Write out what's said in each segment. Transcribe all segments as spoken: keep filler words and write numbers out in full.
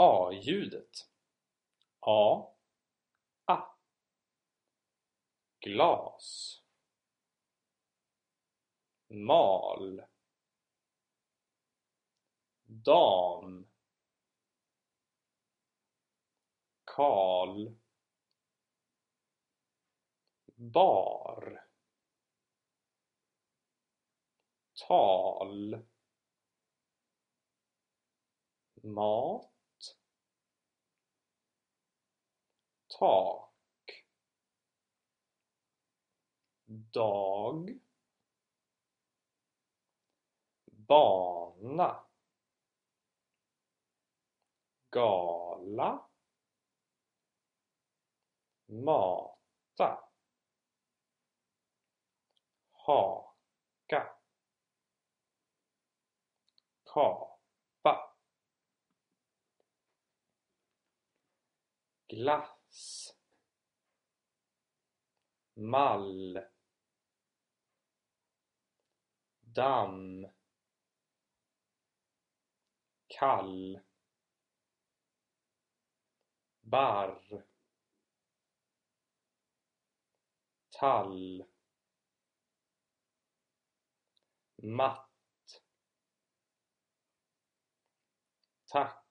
A-ljudet. A, A. Glas. Mal. Dam. Kal. Bar. Tal. Mat. Tak. Dag. Bana. Gala. Mata. Haka. Kapa. Glass. Mall. Damm. Kall. Barr. Tall. Matt. Tack.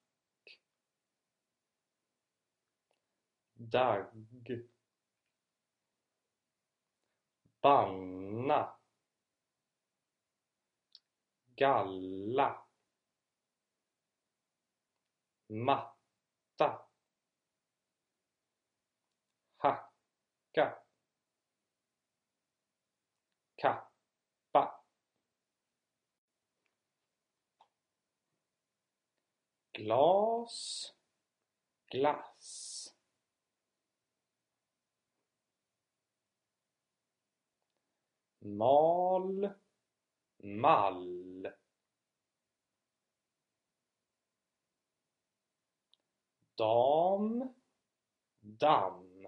Dagg. Banna. Galla. Matta. Hacka. Kappa. Glas. Glass. Mal. Mall. Dam. Damm.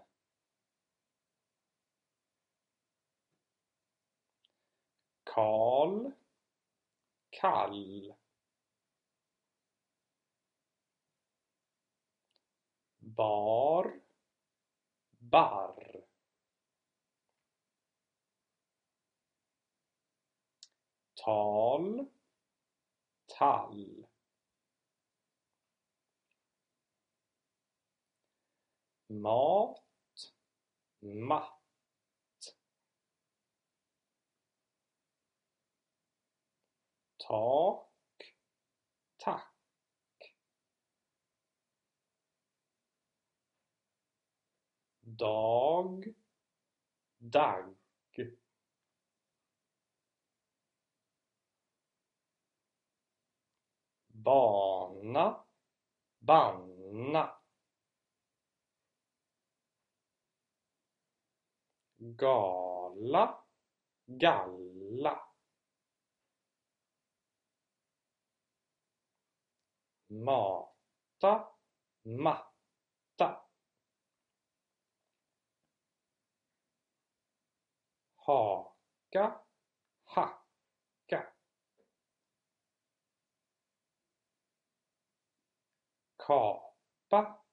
Kal. Kall. Bar. Barr. Tal. Tall. Mat. Matt. Tak. Tack. Dag. Dagg. Bana. Banna. Gala. Galla. Mata. Matta. Haka. Hacka. Kapa.